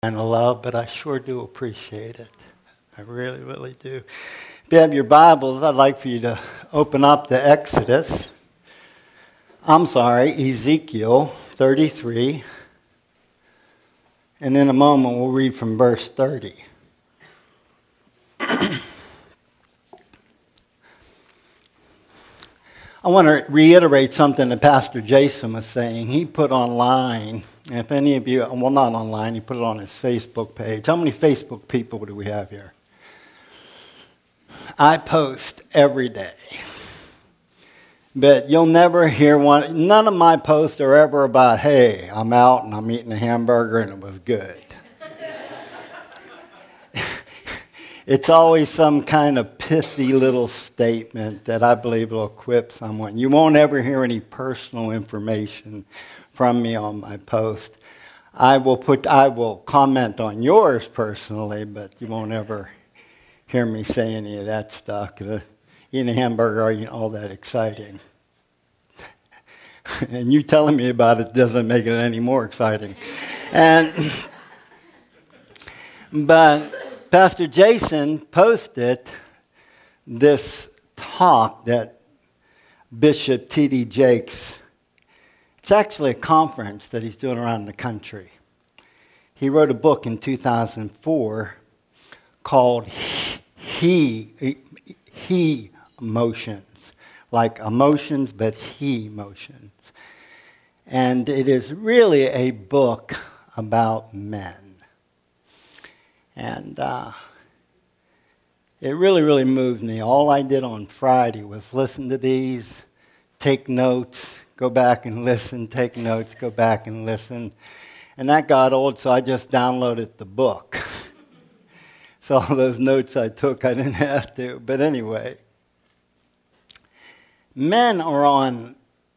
And love, but I sure do appreciate it. I really, really do. If you have your Bibles, I'd like for you to open up to Ezekiel 33. And in a moment, we'll read from verse 30. I want to reiterate something that Pastor Jason was saying. He put online, and if any of you, well, not online, he put it on his Facebook page. How many Facebook people do we have here? I post every day. But you'll never hear one. None of my posts are ever about, hey, I'm out and I'm eating a hamburger and it was good. It's always some kind of pithy little statement that I believe will equip someone. You won't ever hear any personal information from me on my post. I will comment on yours personally, but you won't ever hear me say any of that stuff. Eating a hamburger ain't all that exciting. And you telling me about it doesn't make it any more exciting. But Pastor Jason posted this talk that Bishop T.D. Jakes, it's actually a conference that he's doing around the country. He wrote a book in 2004 called He Emotions, like emotions, but He emotions. And it is really a book about men. And it really, really moved me. All I did on Friday was listen to these, take notes, go back and listen, take notes, go back and listen. And that got old, so I just downloaded the book. So all those notes I took, I didn't have to. But anyway, men are on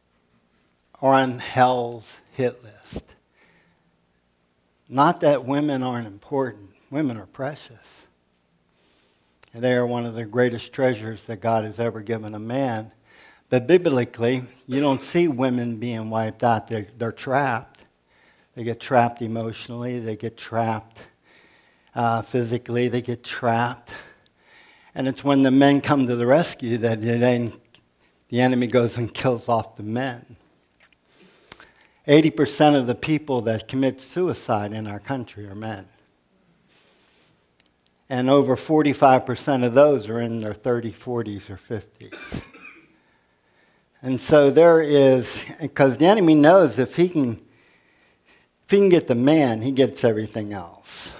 hell's hit list. Not that women aren't important. Women are precious. And they are one of the greatest treasures that God has ever given a man. But biblically, you don't see women being wiped out. They're trapped. They get trapped emotionally. They get trapped physically. They get trapped. And it's when the men come to the rescue that then the enemy goes and kills off the men. 80% of the people that commit suicide in our country are men. And over 45% of those are in their 30s, 40s, or 50s. And so there is, because the enemy knows if he can get the man, he gets everything else.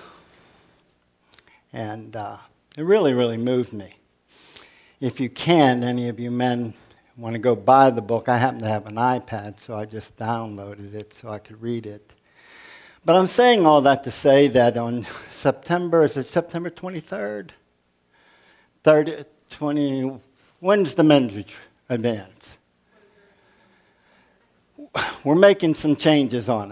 And it really, really moved me. If you can, any of you men want to go buy the book, I happen to have an iPad, so I just downloaded it so I could read it. But I'm saying all that to say that on September 23rd? 20, when's the men's advance? We're making some changes on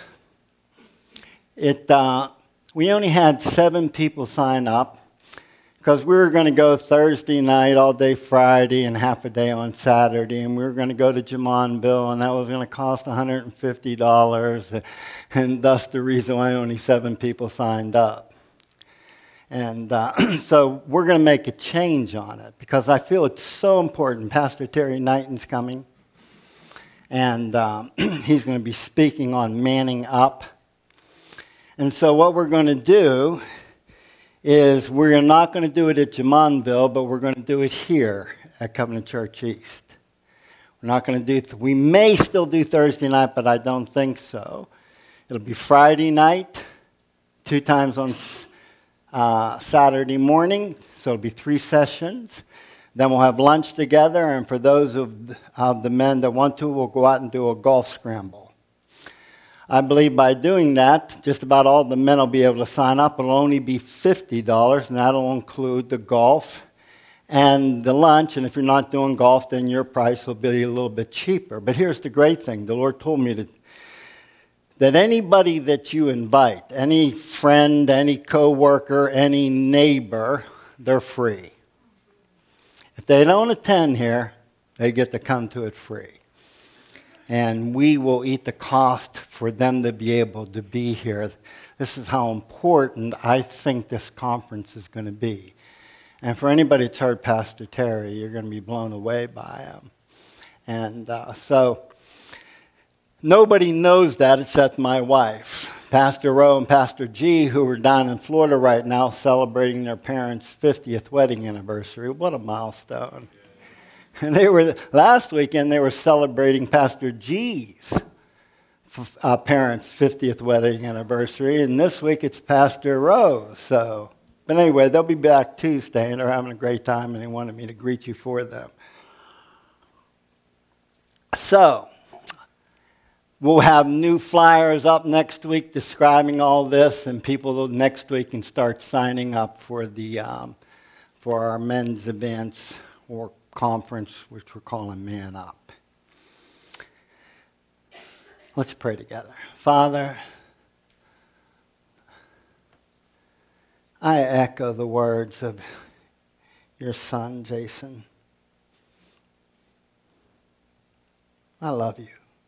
it. We only had 7 people sign up because we were going to go Thursday night, all day Friday, and half a day on Saturday, and we were going to go to Jamonville, and that was going to cost $150, and thus the reason why only 7 people signed up. And so we're going to make a change on it because I feel it's so important. Pastor Terry Knighton's coming, and he's going to be speaking on manning up. And so what we're going to do is we're not going to do it at Jamonville, but we're going to do it here at Covenant Church East. We're not going to do, we may still do Thursday night, but I don't think so. It'll be Friday night, 2 times on Saturday morning, so it'll be 3 sessions. Then we'll have lunch together, and for those of the men that want to, we'll go out and do a golf scramble. I believe by doing that, just about all the men will be able to sign up. It'll only be $50, and that'll include the golf and the lunch. And if you're not doing golf, then your price will be a little bit cheaper. But here's the great thing. The Lord told me that anybody that you invite, any friend, any coworker, any neighbor, they're free. If they don't attend here, they get to come to it free. And we will eat the cost for them to be able to be here. This is how important I think this conference is going to be. And for anybody that's heard Pastor Terry, you're going to be blown away by him. And so nobody knows that except my wife. Pastor Rowe and Pastor G, who are down in Florida right now celebrating their parents' 50th wedding anniversary. What a milestone. And last weekend they were celebrating Pastor G's parents' 50th wedding anniversary, and this week it's Pastor Rowe's. But anyway, they'll be back Tuesday, and they're having a great time, and they wanted me to greet you for them. So, we'll have new flyers up next week describing all this, and people next week can start signing up for our men's events or conference, which we're calling Man Up. Let's pray together. Father, I echo the words of your son, Jason. I love you.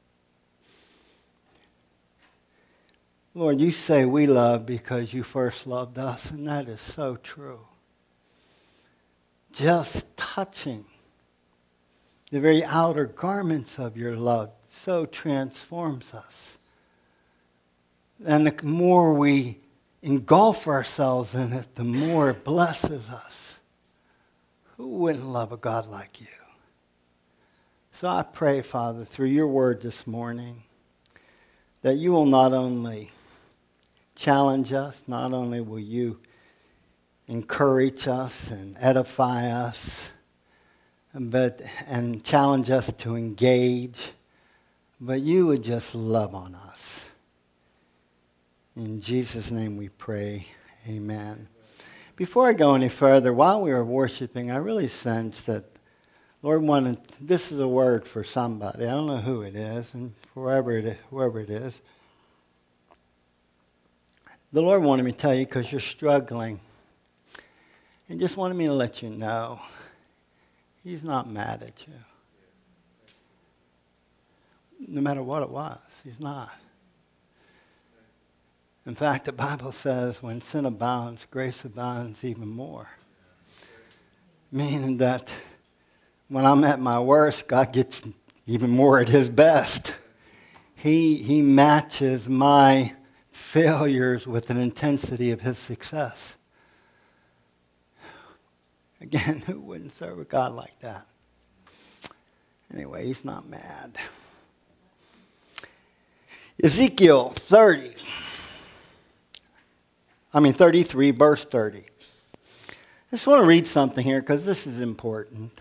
Lord, you say we love because you first loved us, and that is so true. Just touching the very outer garments of your love so transforms us. And the more we engulf ourselves in it, the more it blesses us. Who wouldn't love a God like you? So I pray, Father, through your word this morning, that you will not only challenge us, not only will you encourage us and edify us, and challenge us to engage, but you would just love on us. In Jesus' name we pray, amen. Before I go any further, while we were worshiping, I really sensed that Lord wanted, this is a word for somebody. I don't know who it is, and whoever it is. The Lord wanted me to tell you because you're struggling. He just wanted me to let you know He's not mad at you. No matter what it was, He's not. In fact, the Bible says when sin abounds, grace abounds even more. Meaning that when I'm at my worst, God gets even more at His best. He matches my failures with an intensity of His success. Again, who wouldn't serve a God like that? Anyway, He's not mad. Ezekiel 33, verse 30. I just want to read something here because this is important.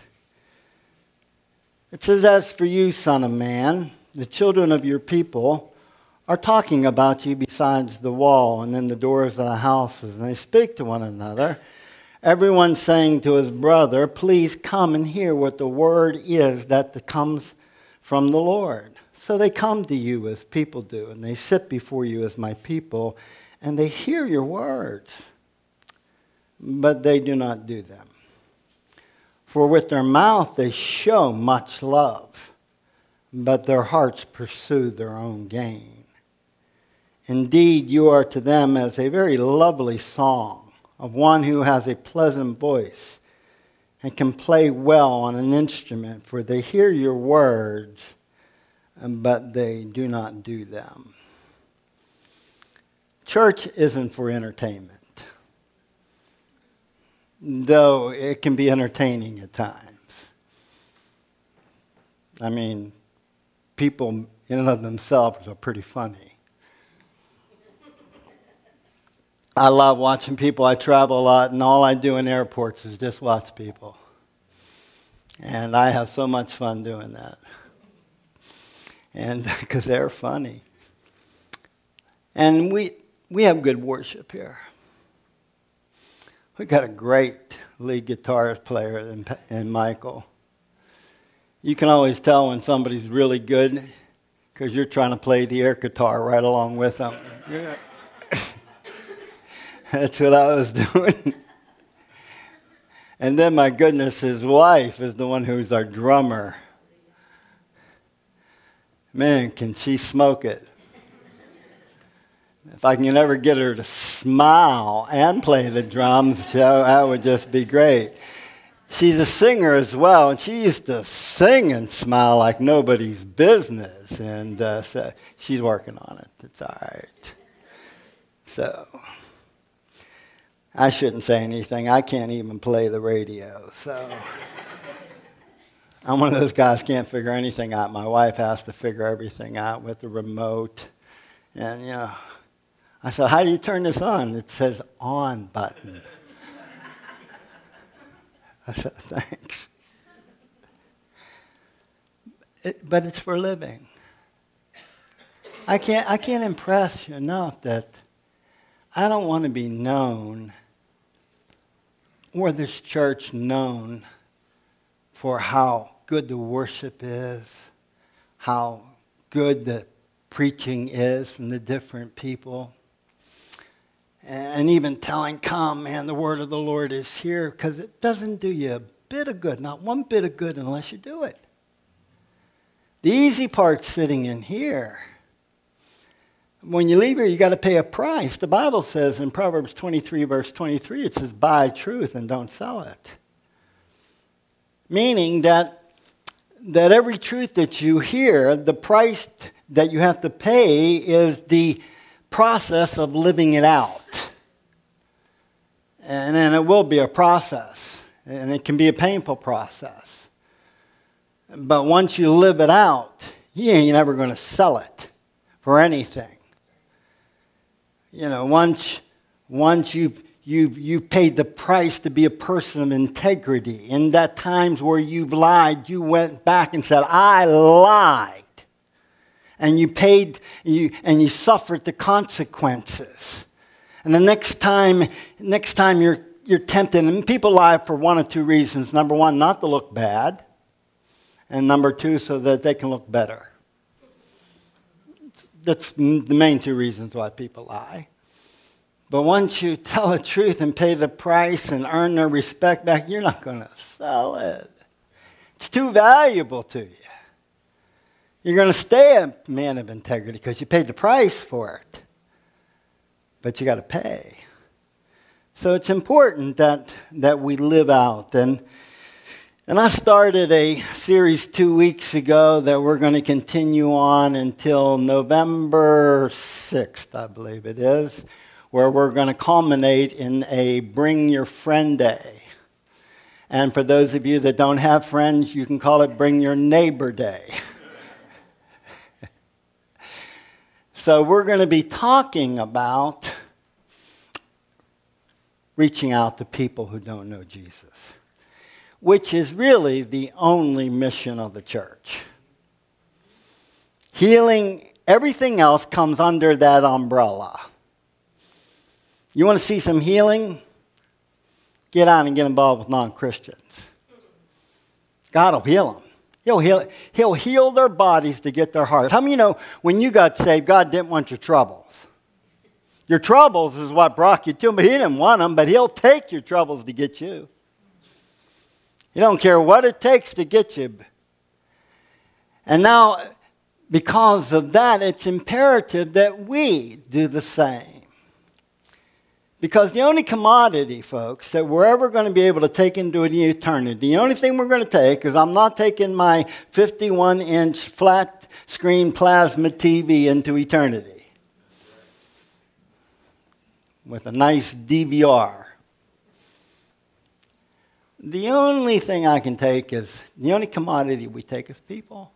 It says, "As for you, son of man, the children of your people are talking about you besides the wall and in the doors of the houses, and they speak to one another. Everyone saying to his brother, 'Please come and hear what the word is that comes from the Lord.' So they come to you as people do, and they sit before you as my people, and they hear your words, but they do not do them. For with their mouth they show much love, but their hearts pursue their own gain. Indeed, you are to them as a very lovely song of one who has a pleasant voice and can play well on an instrument, for they hear your words, but they do not do them." Church isn't for entertainment, though it can be entertaining at times. I mean, people in and of themselves are pretty funny. I love watching people. I travel a lot, and all I do in airports is just watch people. And I have so much fun doing that. And because they're funny. And we have good worship here. We got a great lead guitarist player in Michael. You can always tell when somebody's really good because you're trying to play the air guitar right along with them. That's what I was doing. And then, my goodness, his wife is the one who's our drummer. Man, can she smoke it. If I can ever get her to smile and play the drums, that would just be great. She's a singer as well, and she used to sing and smile like nobody's business. And so she's working on it. It's all right. So I shouldn't say anything. I can't even play the radio. So I'm one of those guys can't figure anything out. My wife has to figure everything out with the remote. And, I said, how do you turn this on? It says on button. I said, thanks. But it's for living. I can't impress you enough that I don't want to be known or this church known for how good the worship is, how good the preaching is from the different people. And even telling, come, man, the word of the Lord is here, because it doesn't do you a bit of good, not one bit of good unless you do it. The easy part's sitting in here. When you leave here, you got to pay a price. The Bible says in Proverbs 23, verse 23, it says, buy truth and don't sell it. Meaning that every truth that you hear, the price that you have to pay is the process of living it out. And then it will be a process. And it can be a painful process. But once you live it out, you ain't never going to sell it for anything. Once you've paid the price to be a person of integrity. In that times where you've lied, you went back and said, I lied. And you paid, and you suffered the consequences. And the next time you're tempted, and people lie for one of two reasons. Number one, not to look bad. And number two, so that they can look better. That's the main two reasons why people lie. But once you tell the truth and pay the price and earn their respect back, you're not going to sell it. It's too valuable to you. You're going to stay a man of integrity because you paid the price for it. But you got to pay. So it's important that we live out. And I started a series 2 weeks ago that we're going to continue on until November 6th, I believe it is, where we're going to culminate in a Bring Your Friend Day. And for those of you that don't have friends, you can call it Bring Your Neighbor Day. So we're going to be talking about reaching out to people who don't know Jesus, which is really the only mission of the church. Healing, everything else comes under that umbrella. You want to see some healing? Get out and get involved with non-Christians. God will heal them. He'll heal their bodies to get their heart. How many of you know when you got saved, God didn't want your troubles? Your troubles is what brought you to him, but he didn't want them, but he'll take your troubles to get you. He don't care what it takes to get you. And now, because of that, it's imperative that we do the same. Because the only commodity, folks, that we're ever going to be able to take into an eternity, the only thing we're going to take is I'm not taking my 51-inch flat screen plasma TV into eternity with a nice DVR. The only thing I can take is, the only commodity we take is people.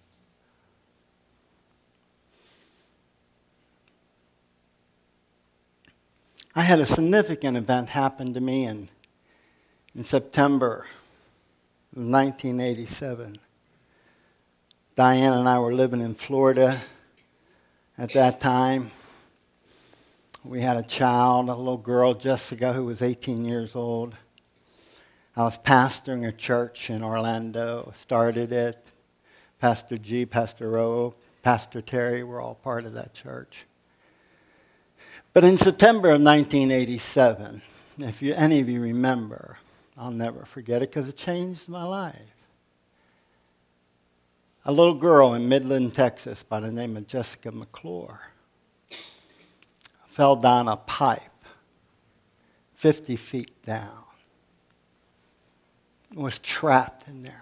I had a significant event happen to me in September of 1987. Diane and I were living in Florida at that time. We had a child, a little girl, Jessica, who was 18 years old. I was pastoring a church in Orlando, started it. Pastor G, Pastor O, Pastor Terry were all part of that church. But in September of 1987, if any of you remember, I'll never forget it because it changed my life. a little girl in Midland, Texas by the name of Jessica McClure fell down a pipe 50 feet down. Was trapped in there.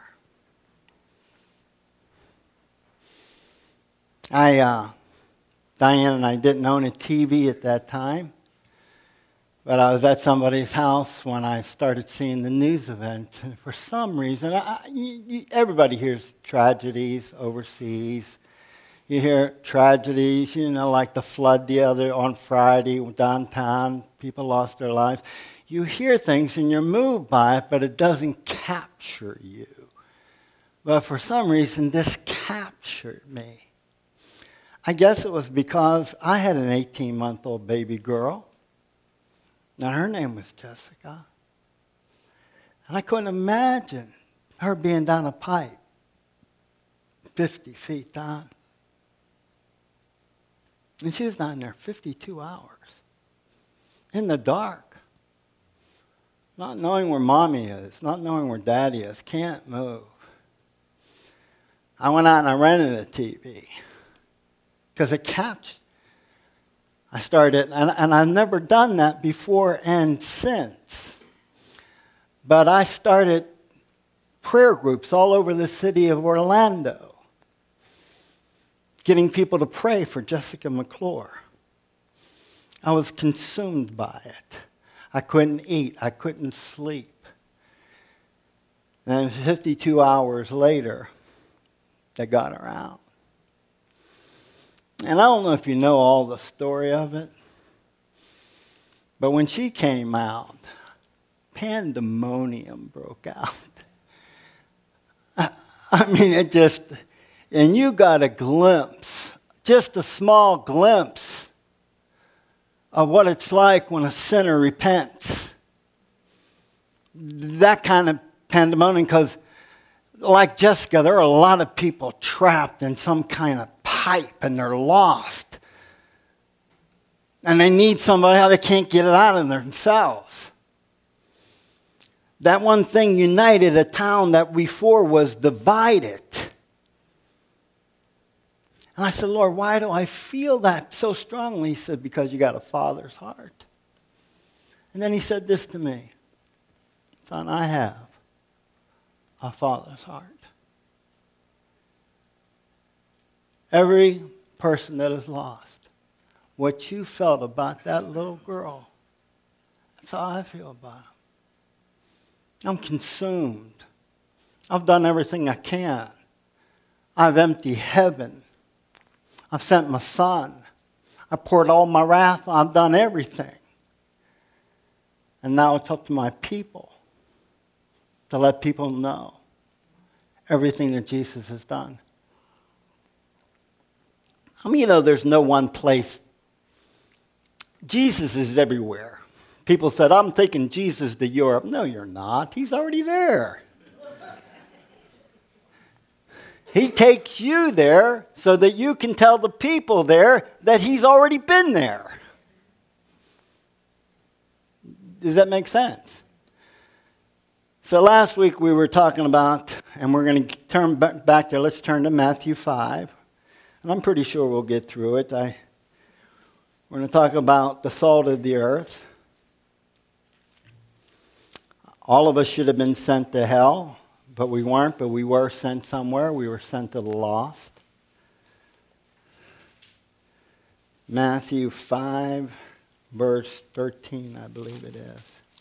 Diane and I didn't own a TV at that time, but I was at somebody's house when I started seeing the news event. And for some reason, everybody hears tragedies overseas. You hear tragedies, like the flood on Friday downtown. People lost their lives. You hear things and you're moved by it, but it doesn't capture you. But for some reason, this captured me. I guess it was because I had an 18-month-old baby girl, and her name was Jessica. And I couldn't imagine her being down a pipe 50 feet down. And she was down there 52 hours in the dark, not knowing where mommy is, not knowing where daddy is, can't move. I went out and I rented a TV because it captured. I started, and I've never done that before and since. But I started prayer groups all over the city of Orlando, getting people to pray for Jessica McClure. I was consumed by it. I couldn't eat. I couldn't sleep. And 52 hours later, they got her out. And I don't know if you know all the story of it, but when she came out, pandemonium broke out. I mean, and you got a glimpse, just a small glimpse of what it's like when a sinner repents. That kind of pandemonium, because like Jessica, there are a lot of people trapped in some kind of pipe and they're lost. And they need somebody, how they can't get it out of themselves. That one thing united a town that before was divided. And I said, Lord, why do I feel that so strongly? He said, because you got a father's heart. And then he said this to me, son, I have a father's heart. Every person that is lost, what you felt about that little girl, that's how I feel about him. I'm consumed. I've done everything I can. I've emptied heaven. I've sent my son. I poured all my wrath. I've done everything. And now it's up to my people to let people know everything that Jesus has done. I mean, there's no one place. Jesus is everywhere. People said, I'm taking Jesus to Europe. No, you're not. He's already there. He takes you there so that you can tell the people there that he's already been there. Does that make sense? So last week we were talking about, and we're going to turn back there. Let's turn to Matthew 5. And I'm pretty sure we'll get through it. We're going to talk about the salt of the earth. All of us should have been sent to hell, but we weren't, but we were sent somewhere. We were sent to the lost. Matthew 5, verse 13, I believe it is.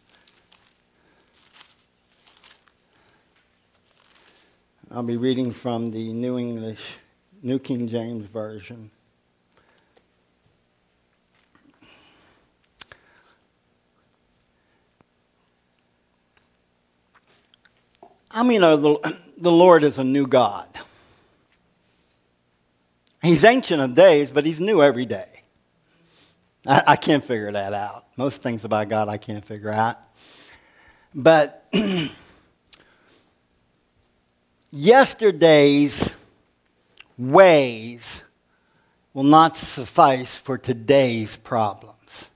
I'll be reading from the New King James Version. I mean, the Lord is a new God. He's ancient of days, but he's new every day. I can't figure that out. Most things about God I can't figure out. But yesterday's ways will not suffice for today's problems.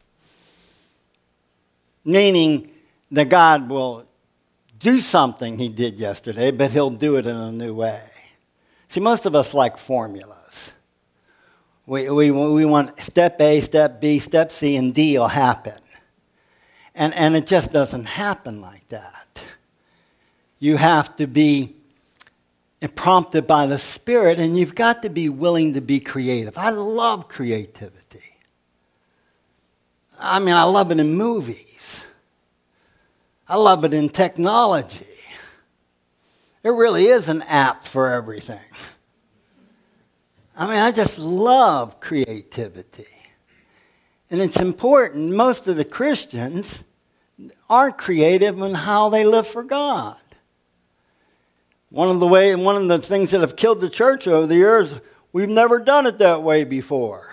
Meaning that God will do something he did yesterday, but he'll do it in a new way. See, most of us like formulas. We want step A, step B, step C, and D will happen. And it just doesn't happen like that. You have to be prompted by the Spirit, and you've got to be willing to be creative. I love creativity. I mean, I love it in movies. I love it in technology. There really is an app for everything. I mean, I just love creativity. And it's important. Most of the Christians aren't creative in how they live for God. One of the things that have killed the church over the years, we've never done it that way before.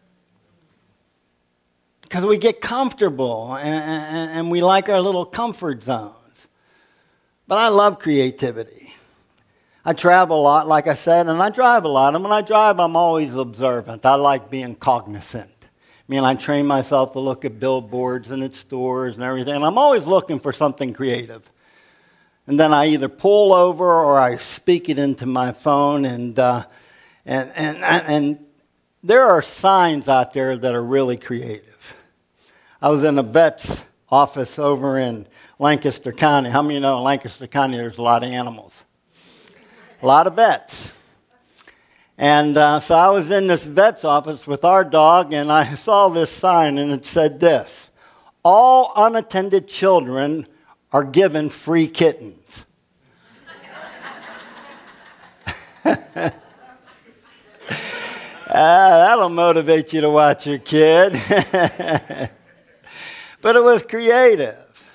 Because we get comfortable and we like our little comfort zones. But I love creativity. I travel a lot, like I said, and I drive a lot. And when I drive, I'm always observant. I like being cognizant. I mean, I train myself to look at billboards and at stores and everything. And I'm always looking for something creative. And then I either pull over or I speak it into my phone. And there are signs out there that are really creative. I was in a vet's office over in Lancaster County. How many of you know in Lancaster County there's a lot of animals? A lot of vets. And so I was in this vet's office with our dog, and I saw this sign, and it said this: all unattended children are given free kittens. That'll motivate you to watch your kid. But it was creative.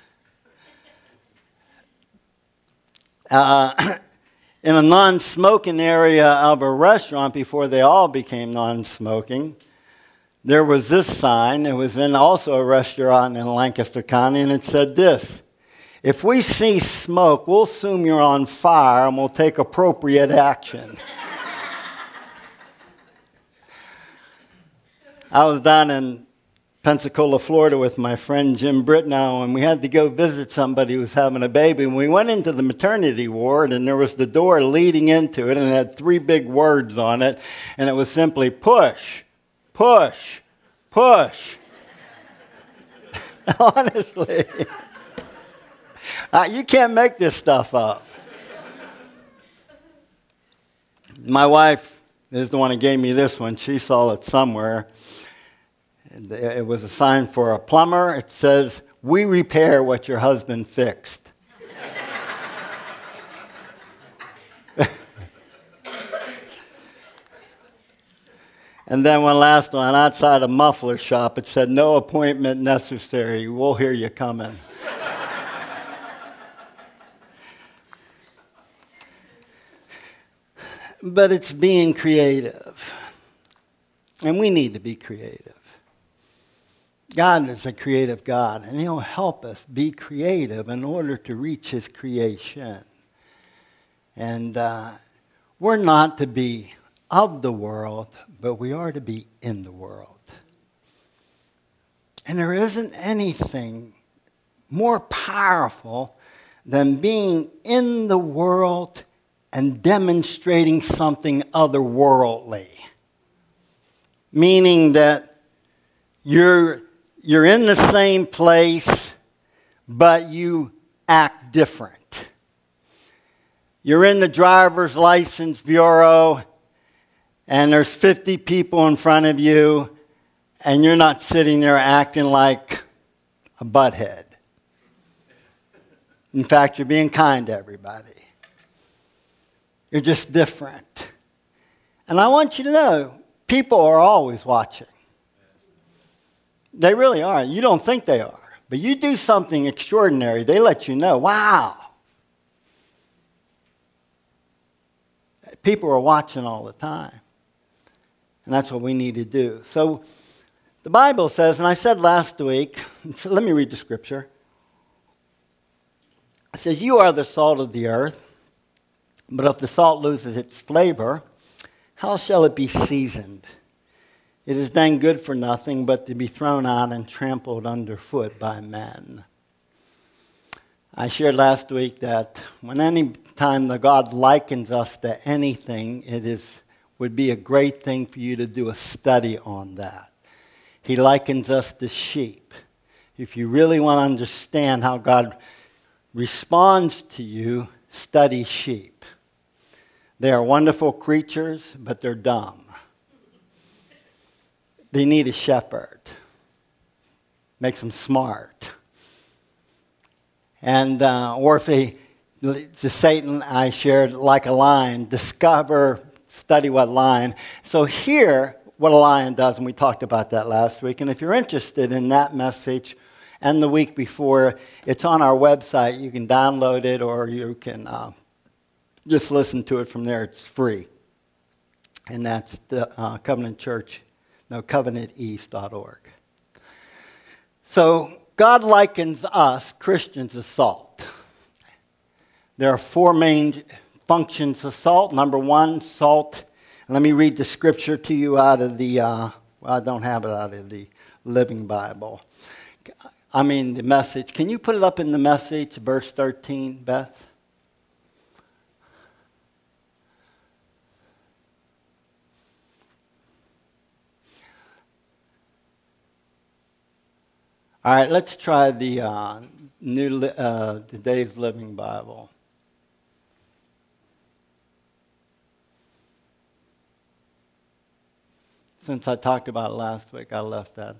In a non-smoking area of a restaurant before they all became non-smoking, there was this sign. It was in also a restaurant in Lancaster County, and it said this: if we see smoke, we'll assume you're on fire and we'll take appropriate action. I was down in Pensacola, Florida with my friend Jim Britnow, and we had to go visit somebody who was having a baby. And we went into the maternity ward, and there was the door leading into it, and it had 3 big words on it, and it was simply push, push, push. Honestly. You can't make this stuff up. My wife is the one who gave me this one. She saw it somewhere. It was a sign for a plumber. It says, "We repair what your husband fixed." And then one last one, outside a muffler shop, it said, "No appointment necessary. We'll hear you coming." But it's being creative. And we need to be creative. God is a creative God, and He'll help us be creative in order to reach His creation. And we're not to be of the world, but we are to be in the world. And there isn't anything more powerful than being in the world and demonstrating something otherworldly. Meaning that you're in the same place, but you act different. You're in the driver's license bureau, and there's 50 people in front of you, and you're not sitting there acting like a butthead. In fact, you're being kind to everybody. You're just different. And I want you to know, people are always watching. They really are. You don't think they are. But you do something extraordinary, they let you know, wow. People are watching all the time. And that's what we need to do. So the Bible says, and I said last week, so let me read the scripture. It says, "You are the salt of the earth, but if the salt loses its flavor, how shall it be seasoned? It is then good for nothing but to be thrown out and trampled underfoot by men." I shared last week that when any time that God likens us to anything, would be a great thing for you to do a study on that. He likens us to sheep. If you really want to understand how God responds to you, study sheep. They are wonderful creatures, but they're dumb. They need a shepherd. Makes them smart. And or if to Satan, I shared like a lion, study what lion. So here, what a lion does, and we talked about that last week. And if you're interested in that message and the week before, it's on our website. You can download it or you can just listen to it from there. It's free. And that's the covenanteast.org. So God likens us, Christians, to salt. There are four main functions of salt. Number one, salt. Let me read the scripture to you out of the, I don't have it out of the Living Bible. The Message. Can you put it up in the Message, verse 13, Beth? All right, let's try the Today's Living Bible. Since I talked about it last week, I left that.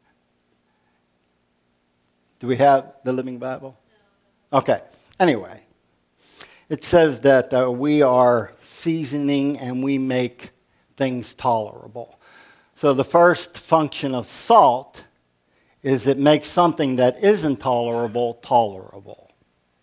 Do we have the Living Bible? No. Okay. Anyway, it says that we are seasoning and we make things tolerable. So the first function of salt is it makes something that isn't tolerable, tolerable.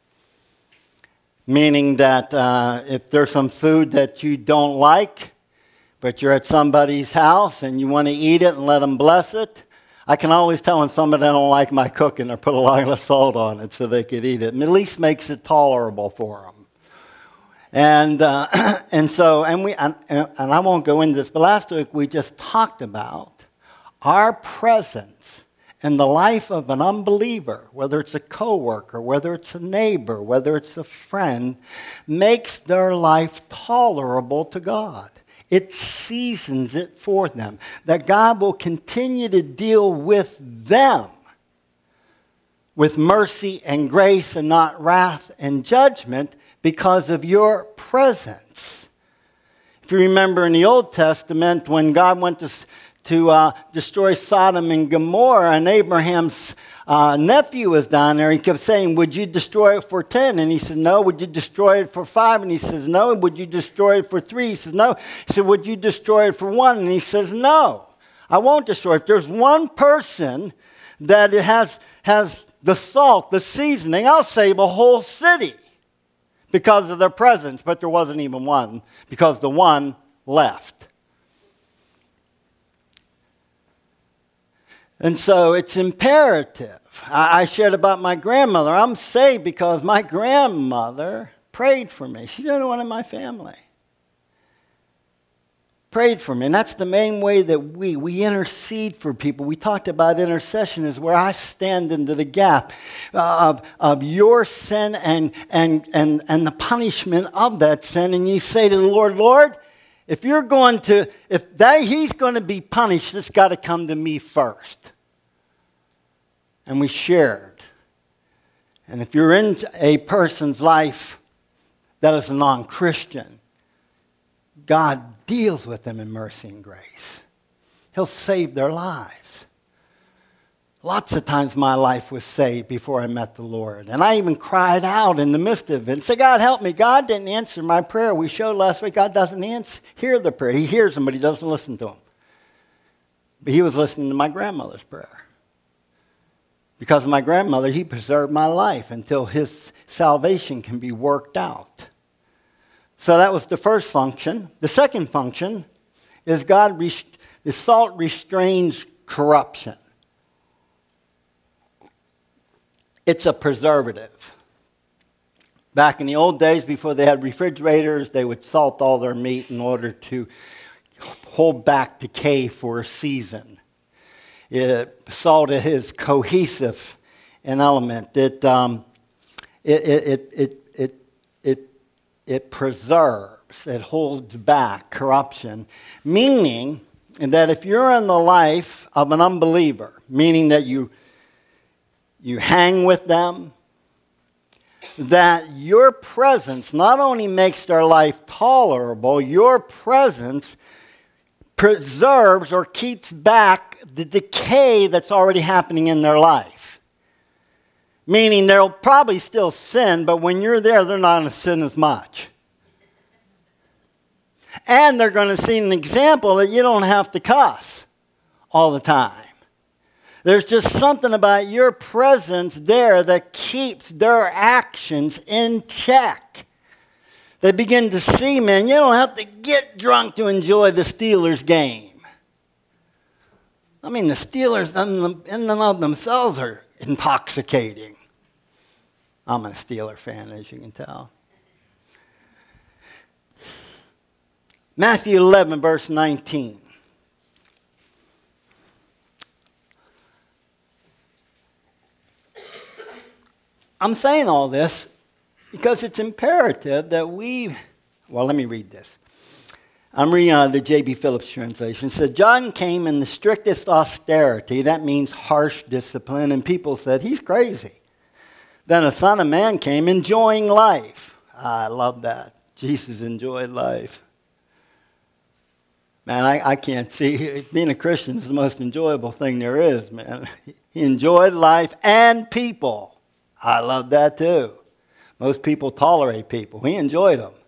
Meaning that if there's some food that you don't like, but you're at somebody's house and you want to eat it and let them bless it, I can always tell when somebody don't like my cooking or put a lot of salt on it so they could eat it. And at least makes it tolerable for them. And I won't go into this, but last week we just talked about our presence in the life of an unbeliever, whether it's a coworker, whether it's a neighbor, whether it's a friend, makes their life tolerable to God. It seasons it for them. That God will continue to deal with them with mercy and grace and not wrath and judgment because of your presence. If you remember in the Old Testament, when God went to destroy Sodom and Gomorrah, and Abraham's nephew was down there. He kept saying, would you destroy it for 10? And he said, no. Would you destroy it for 5? And he says, no. Would you destroy it for 3? He says, no. He said, would you destroy it for 1? And he says, no. I won't destroy it. If there's one person that has the salt, the seasoning, I'll save a whole city because of their presence. But there wasn't even one because the one left. And so it's imperative. I shared about my grandmother. I'm saved because my grandmother prayed for me. She's the only one in my family. Prayed for me. And that's the main way that we intercede for people. We talked about intercession is where I stand into the gap of your sin and the punishment of that sin. And you say to the Lord, Lord, if he's going to be punished, it's got to come to me first. And we shared. And if you're in a person's life that is a non-Christian, God deals with them in mercy and grace. He'll save their lives. Lots of times my life was saved before I met the Lord. And I even cried out in the midst of it and said, God, help me. God didn't answer my prayer. We showed last week God doesn't hear the prayer. He hears them, but he doesn't listen to them. But he was listening to my grandmother's prayer. Because of my grandmother, he preserved my life until his salvation can be worked out. So that was the first function. The second function is the salt restrains corruption. It's a preservative. Back in the old days, before they had refrigerators, they would salt all their meat in order to hold back decay for a season. Salt is cohesive an element. It it preserves, it holds back corruption, meaning that if you're in the life of an unbeliever, meaning that you hang with them, that your presence not only makes their life tolerable, your presence preserves or keeps back the decay that's already happening in their life. Meaning they'll probably still sin, but when you're there, they're not going to sin as much. And they're going to see an example that you don't have to cuss all the time. There's just something about your presence there that keeps their actions in check. They begin to see, man, you don't have to get drunk to enjoy the Steelers game. I mean, the Steelers in and of themselves are intoxicating. I'm a Steeler fan, as you can tell. Matthew 11, verse 19. I'm saying all this because it's imperative that let me read this. I'm reading out of the J.B. Phillips translation. It said, John came in the strictest austerity. That means harsh discipline. And people said, he's crazy. Then a son of man came enjoying life. I love that. Jesus enjoyed life. Man, I can't see. Being a Christian is the most enjoyable thing there is, man. He enjoyed life and people. I love that too. Most people tolerate people. He enjoyed them.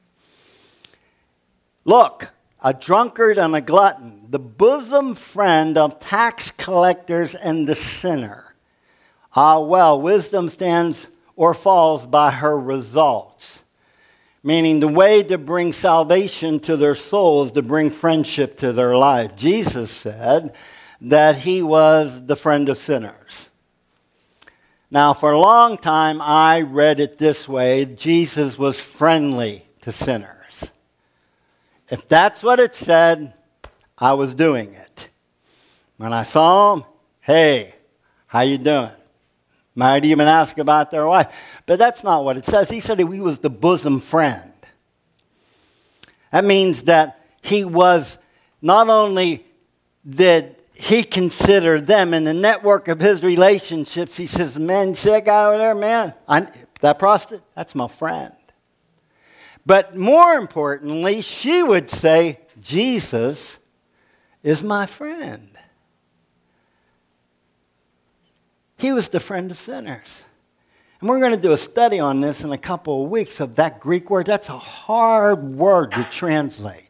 Look, a drunkard and a glutton, the bosom friend of tax collectors and the sinner. Ah, well, wisdom stands or falls by her results. Meaning the way to bring salvation to their soul is to bring friendship to their life. Jesus said that he was the friend of sinners. Now, for a long time, I read it this way. Jesus was friendly to sinners. If that's what it said, I was doing it. When I saw him, hey, how you doing? Might even ask about their wife. But that's not what it says. He said he was the bosom friend. That means that he was not only did he considered them in the network of his relationships. He says, man, you see that guy over there, man? That prostitute, that's my friend. But more importantly, she would say, Jesus is my friend. He was the friend of sinners. And we're going to do a study on this in a couple of weeks of that Greek word. That's a hard word to translate.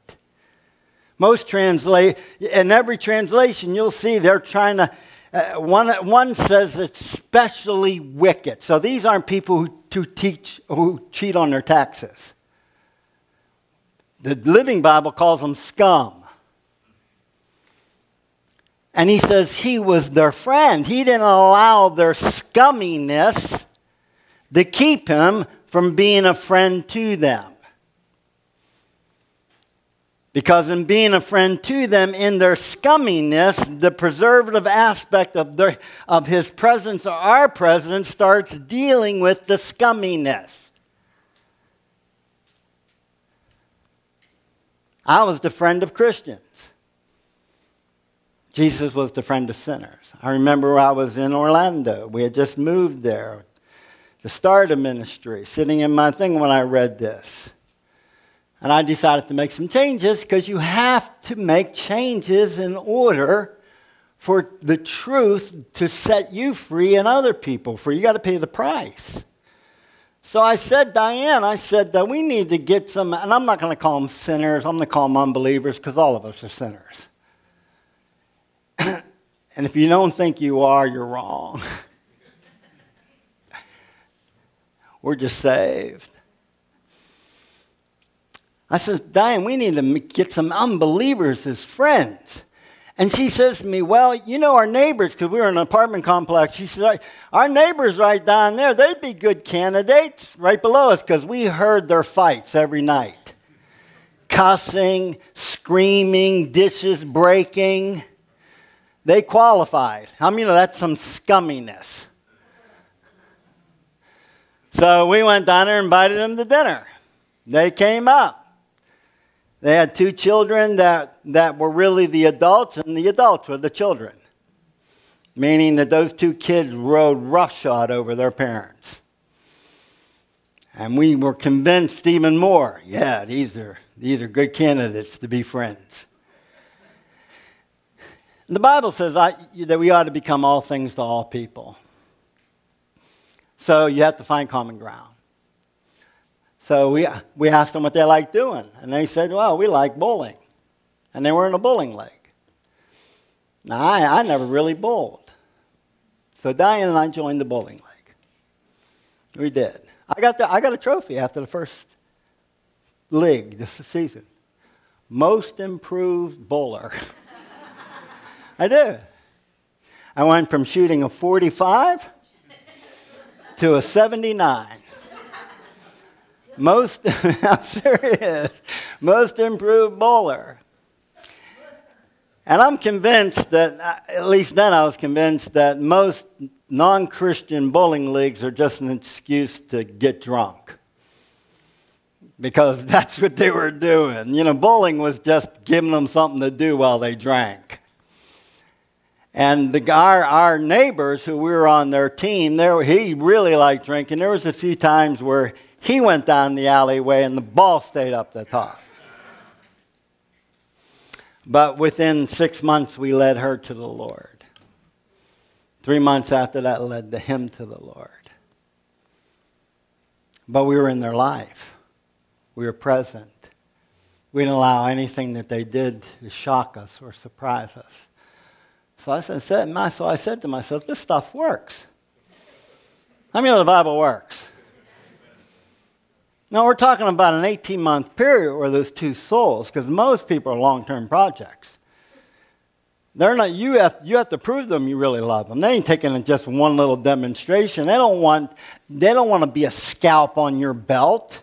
In every translation, you'll see they're trying to, one says it's specially wicked. So these aren't people who cheat on their taxes. The Living Bible calls them scum. And he says he was their friend. He didn't allow their scumminess to keep him from being a friend to them. Because in being a friend to them, in their scumminess, the preservative aspect of his presence or our presence starts dealing with the scumminess. I was the friend of Christians. Jesus was the friend of sinners. I remember I was in Orlando. We had just moved there to start a ministry, sitting in my thing when I read this. And I decided to make some changes because you have to make changes in order for the truth to set you free and other people free. You got to pay the price. So I said, Diane, that we need to get some, and I'm not going to call them sinners. I'm going to call them unbelievers because all of us are sinners. And if you don't think you are, you're wrong. We're just saved. I said, Diane, we need to get some unbelievers as friends. And she says to me, well, you know our neighbors, because we were in an apartment complex. She said, our neighbors right down there, they'd be good candidates right below us because we heard their fights every night. Cussing, screaming, dishes breaking. They qualified. How many know that's some scumminess? So we went down there and invited them to dinner. They came up. They had 2 children that were really the adults, and the adults were the children. Meaning that those 2 kids rode roughshod over their parents. And we were convinced even more, yeah, these are good candidates to be friends. The Bible says that we ought to become all things to all people. So you have to find common ground. So we asked them what they liked doing. And they said, well, we like bowling. And they were in a bowling league. Now, I never really bowled. So Diane and I joined the bowling league. We did. I got a trophy after the first league this season. Most improved bowler. I did. I went from shooting a 45 to a 79. I'm serious, most improved bowler. And I'm convinced that, at least then I was convinced that most non-Christian bowling leagues are just an excuse to get drunk. Because that's what they were doing. You know, bowling was just giving them something to do while they drank. And our neighbors who we were on their team, he really liked drinking. There was a few times where he went down the alleyway and the ball stayed up the top. But within 6 months, we led her to the Lord. 3 months after that led him to the Lord. But we were in their life. We were present. We didn't allow anything that they did to shock us or surprise us. So I said to myself, this stuff works. How many of the Bible works? Now, we're talking about an 18-month period where there's 2 souls, because most people are long-term projects. They're not. You have to prove them you really love them. They ain't taking just one little demonstration. They don't want to be a scalp on your belt.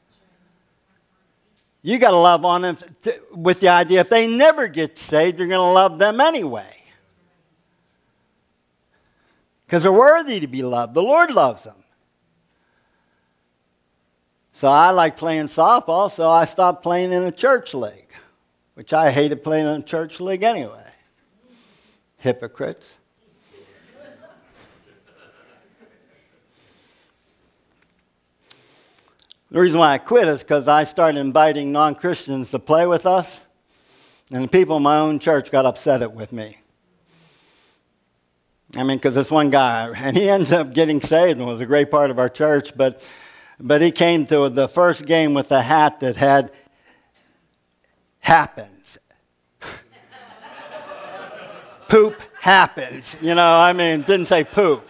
You got to love on them with the idea if they never get saved, you're going to love them anyway. Because they're worthy to be loved. The Lord loves them. So I like playing softball, so I stopped playing in a church league, which I hated playing in a church league anyway. Hypocrites. The reason why I quit is because I started inviting non-Christians to play with us, and the people in my own church got upset with me. I mean, because this one guy, and he ends up getting saved and was a great part of our church, but he came to the first game with a hat that had happens. Poop happens. You know, I mean, didn't say poop.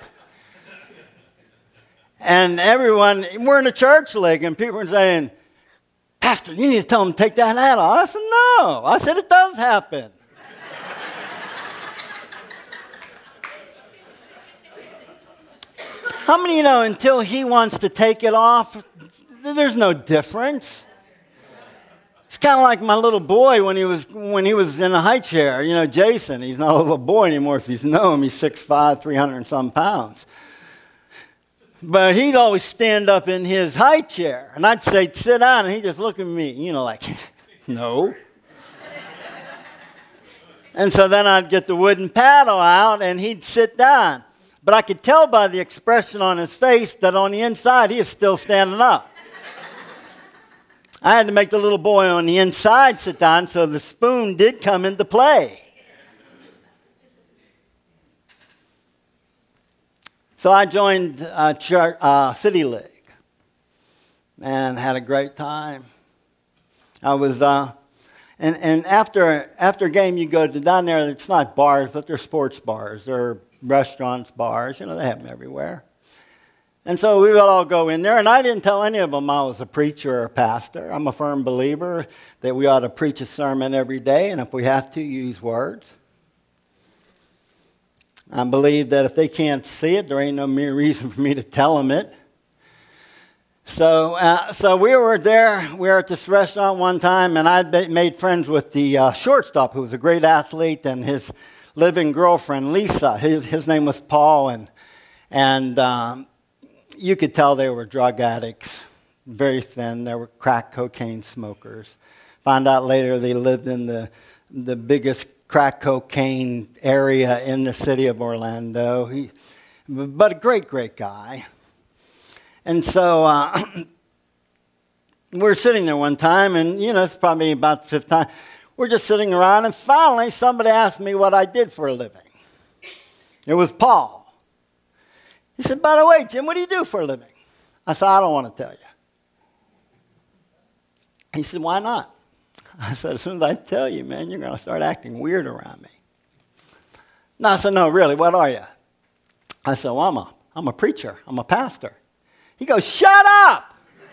And we're in a church league, and people are saying, Pastor, you need to tell them to take that hat off. I said, no. I said, it does happen. How many know until he wants to take it off, there's no difference? It's kind of like my little boy when he was in a high chair. You know, Jason, he's not a little boy anymore. If you know him, he's 6'5", 300 and some pounds. But he'd always stand up in his high chair. And I'd say, sit down, and he'd just look at me, you know, like, no. And so then I'd get the wooden paddle out, and he'd sit down. But I could tell by the expression on his face that on the inside, he is still standing up. I had to make the little boy on the inside sit down, so the spoon did come into play. So I joined City League and had a great time. I was, and after a game, you go to down there. It's not bars, but they're sports bars. They're restaurants, bars. You know, they have them everywhere. And so we would all go in there, and I didn't tell any of them I was a preacher or a pastor. I'm a firm believer that we ought to preach a sermon every day, and if we have to, use words. I believe that if they can't see it, there ain't no mere reason for me to tell them it. So we were there. We were at this restaurant one time, and I'd made friends with the shortstop, who was a great athlete, and his living girlfriend, Lisa. His name was Paul, and you could tell they were drug addicts, very thin. They were crack cocaine smokers. Found out later they lived in the biggest crack cocaine area in the city of Orlando. But a great, great guy. And so we were sitting there one time, and, it's probably about the fifth time. We're just sitting around, and finally somebody asked me what I did for a living. It was Paul. He said, by the way, Jim, what do you do for a living? I said, I don't want to tell you. He said, why not? I said, as soon as I tell you, man, you're going to start acting weird around me. No, I said, no, really, what are you? I said, well, I'm a preacher. I'm a pastor. He goes, shut up!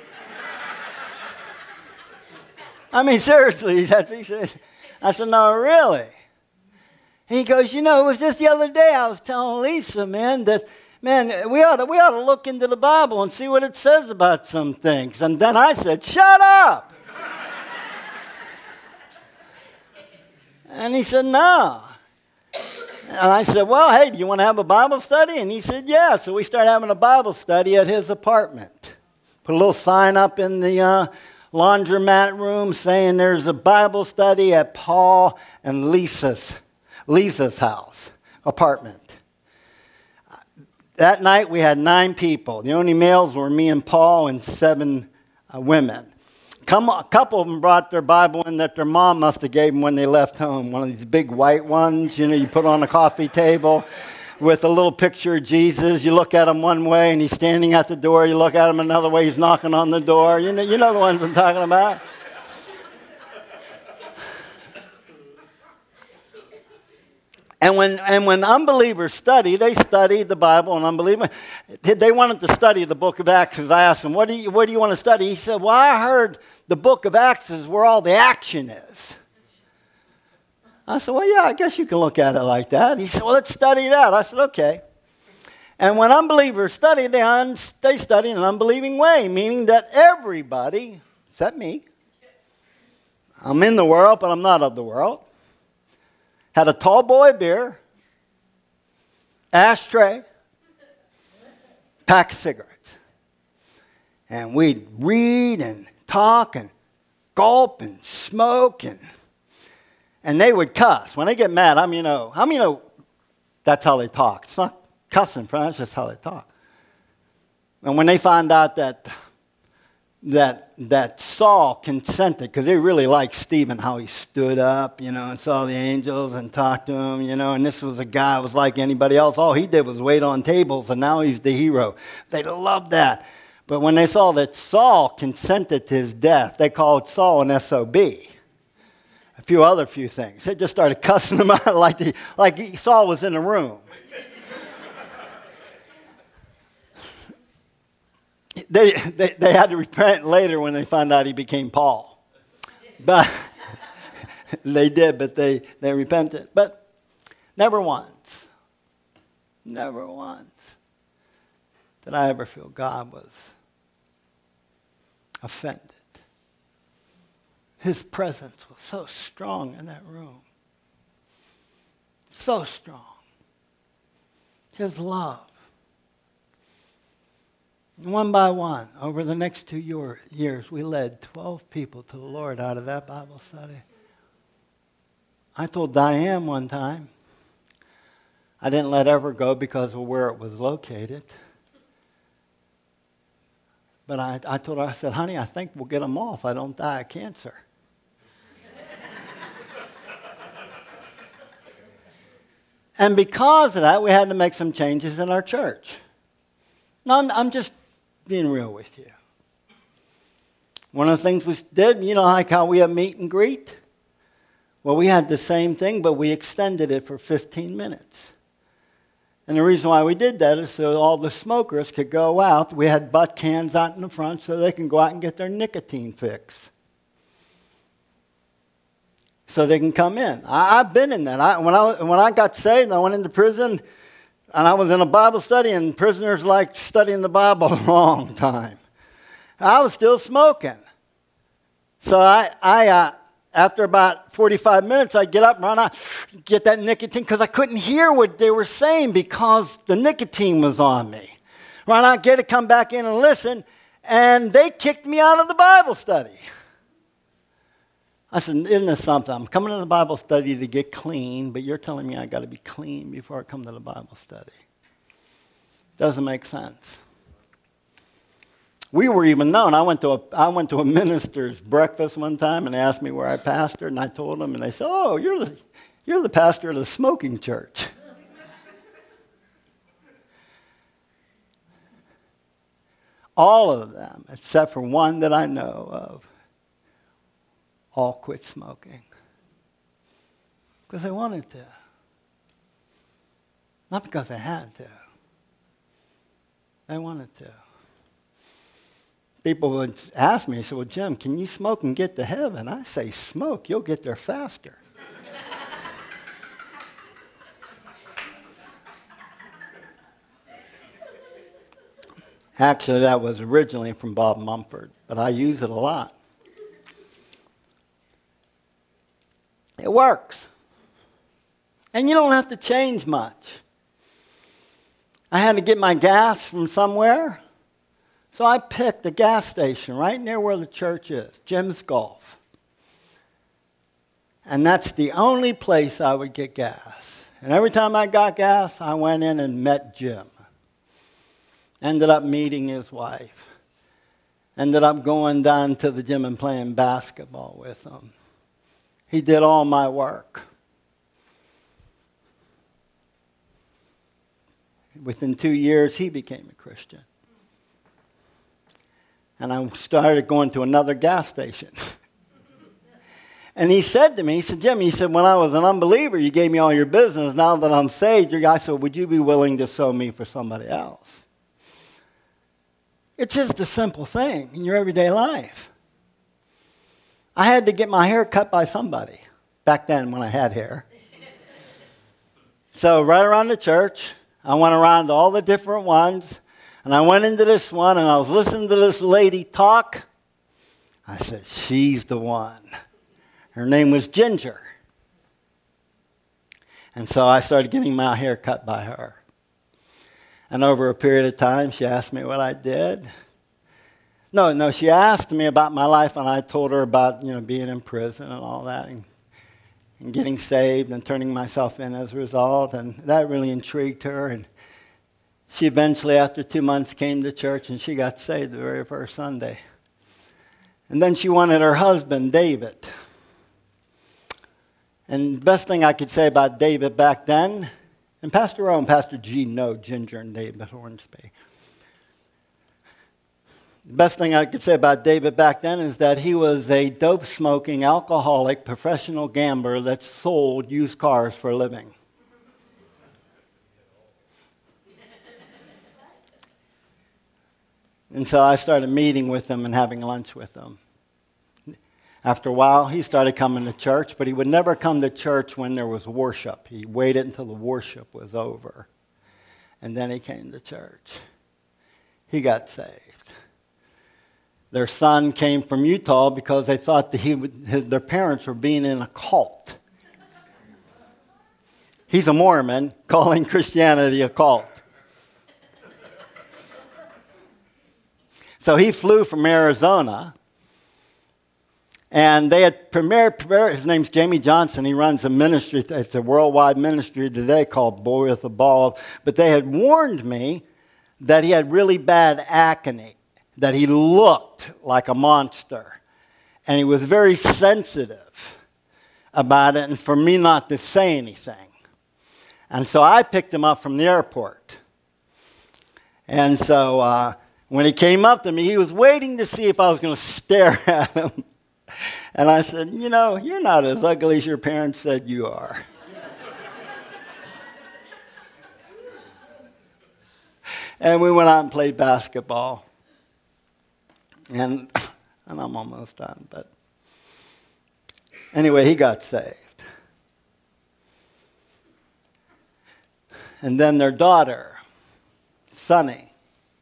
I mean, seriously, that's what he said. I said, no, really? He goes, it was just the other day I was telling Lisa, man, that, we ought to look into the Bible and see what it says about some things. And then I said, shut up! And he said, no. And I said, well, hey, do you want to have a Bible study? And he said, yeah. So we started having a Bible study at his apartment. Put a little sign up in the laundromat room saying there's a Bible study at Paul and Lisa's house, apartment. That night we had 9 people. The only males were me and Paul and 7 women. A couple of them brought their Bible in that their mom must have gave them when they left home. One of these big white ones, you put on a coffee table with a little picture of Jesus. You look at him one way and he's standing at the door. You look at him another way, he's knocking on the door. You know the ones I'm talking about. And when unbelievers study, they study the Bible, and unbelievers, they wanted to study the book of Acts. I asked them, what do you want to study? He said, well, I heard the book of Acts is where all the action is. I said, well, yeah, I guess you can look at it like that. He said, well, let's study that. I said, okay. And when unbelievers study, they study in an unbelieving way, meaning that everybody, except me, I'm in the world, but I'm not of the world, had a tall boy beer, ashtray, pack of cigarettes. And we'd read and talk and gulp and smoke and they would cuss. When they get mad, how many know that's how they talk? It's not cussing, that's just how they talk. And when they found out that Saul consented, because they really liked Stephen, how he stood up, and saw the angels and talked to him, and this was a guy who was like anybody else. All he did was wait on tables, and now he's the hero. They loved that. But when they saw that Saul consented to his death, they called Saul an SOB. A few things. They just started cussing him out like Saul was in the room. They had to repent later when they found out he became Paul. But they did, but they repented. But never once did I ever feel God was offended. His presence was so strong in that room. So strong. His love. One by one, over the next 2 years, we led 12 people to the Lord out of that Bible study. I told Diane one time, I didn't let Ever go because of where it was located. But I told her, I said, honey, I think we'll get them all if I don't die of cancer. And because of that, we had to make some changes in our church. Now, I'm just being real with you. One of the things we did, like how we have meet and greet? Well, we had the same thing, but we extended it for 15 minutes. And the reason why we did that is so all the smokers could go out. We had butt cans out in the front so they can go out and get their nicotine fix. So they can come in. I've been in that. When I got saved, I went into prison, and I was in a Bible study, and prisoners like studying the Bible a long time. I was still smoking. So I after about 45 minutes, I'd get up and run out, get that nicotine, because I couldn't hear what they were saying because the nicotine was on me. Why not get to come back in and listen? And they kicked me out of the Bible study. I said, isn't this something? I'm coming to the Bible study to get clean, but you're telling me I got to be clean before I come to the Bible study. Doesn't make sense. We were even known. I went to a minister's breakfast one time, and they asked me where I pastored, and I told them, and they said, "Oh, you're the pastor of the smoking church." All of them, except for one that I know of, all quit smoking because they wanted to, not because they had to. They wanted to. People would ask me, say, "Well, Jim, can you smoke and get to heaven?" I say, "Smoke, you'll get there faster." Actually, that was originally from Bob Mumford, but I use it a lot. It works. And you don't have to change much. I had to get my gas from somewhere, so I picked a gas station right near where the church is, Jim's Golf. And that's the only place I would get gas. And every time I got gas, I went in and met Jim. Ended up meeting his wife. Ended up going down to the gym and playing basketball with him. He did all my work. Within 2 years, he became a Christian. And I started going to another gas station. And he said to me, he said, "Jim," he said, "when I was an unbeliever, you gave me all your business. Now that I'm saved," I said, "would you be willing to sow me for somebody else?" It's just a simple thing in your everyday life. I had to get my hair cut by somebody back then when I had hair. So right around the church, I went around to all the different ones, and I went into this one, and I was listening to this lady talk. I said, "She's the one." Her name was Ginger. And so I started getting my hair cut by her. And over a period of time, she asked me what I did. No, she asked me about my life, and I told her about, being in prison and all that, and getting saved and turning myself in as a result, and that really intrigued her. And she eventually, after 2 months, came to church, and she got saved the very first Sunday. And then she wanted her husband, David. And the best thing I could say about David back then, and Pastor O and Pastor G know Ginger and David Hornsby. The best thing I could say about David back then is that he was a dope-smoking, alcoholic, professional gambler that sold used cars for a living. And so I started meeting with him and having lunch with him. After a while, he started coming to church, but he would never come to church when there was worship. He waited until the worship was over, and then he came to church. He got saved. Their son came from Utah because they thought that their parents were being in a cult. He's a Mormon calling Christianity a cult. So he flew from Arizona. And they had his name's Jamie Johnson. He runs a ministry, it's a worldwide ministry today called Boy with a Ball. But they had warned me that he had really bad acne, that he looked like a monster. And he was very sensitive about it, and for me not to say anything. And so I picked him up from the airport. And so when he came up to me, he was waiting to see if I was going to stare at him. And I said, "You're not as ugly as your parents said you are." And we went out and played basketball. And I'm almost done, but anyway, he got saved. And then their daughter, Sunny,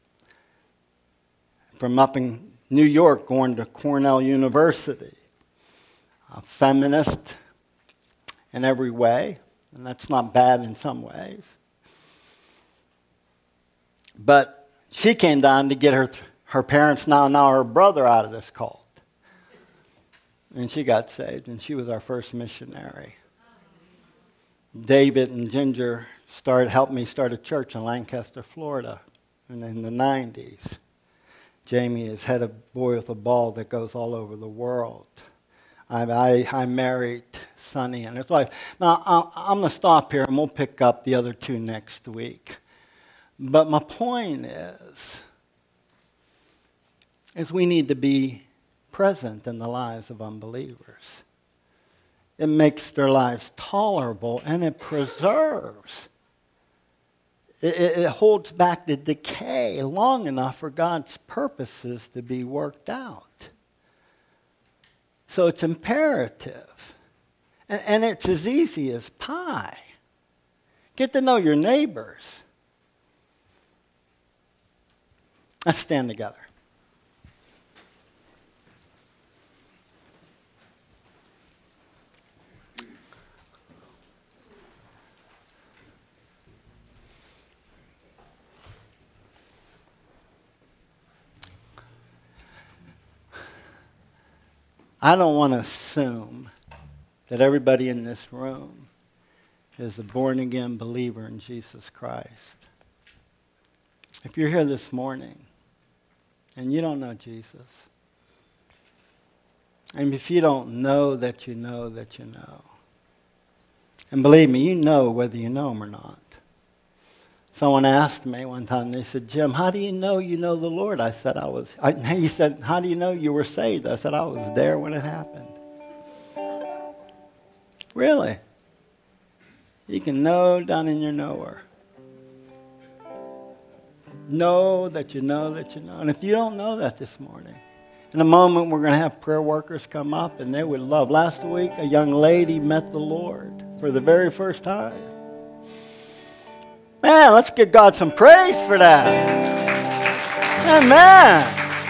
from up in New York, going to Cornell University, a feminist in every way, and that's not bad in some ways. But She came down to get her parents, now her brother, out of this cult. And she got saved, and she was our first missionary. David and Ginger helped me start a church in Lancaster, Florida, in the 90s. Jamie is head of Boy with a Ball that goes all over the world. I married Sonny and his wife. Now, I'm going to stop here, and we'll pick up the other two next week. But my point is we need to be present in the lives of unbelievers. It makes their lives tolerable, and it preserves. It holds back the decay long enough for God's purposes to be worked out. So it's imperative. And it's as easy as pie. Get to know your neighbors. Let's stand together. I don't want to assume that everybody in this room is a born-again believer in Jesus Christ. If you're here this morning and you don't know Jesus, and if you don't know that you know that you know, and believe me, you know whether you know him or not. Someone asked me one time, they said, Jim, how do you know the Lord? I said, he said, how do you know you were saved? I said, I was there when it happened. Really? You can know down in your knower. Know that you know that you know. And if you don't know that this morning, in a moment we're going to have prayer workers come up, and they would love. Last week, a young lady met the Lord for the very first time. Man, let's give God some praise for that. Amen.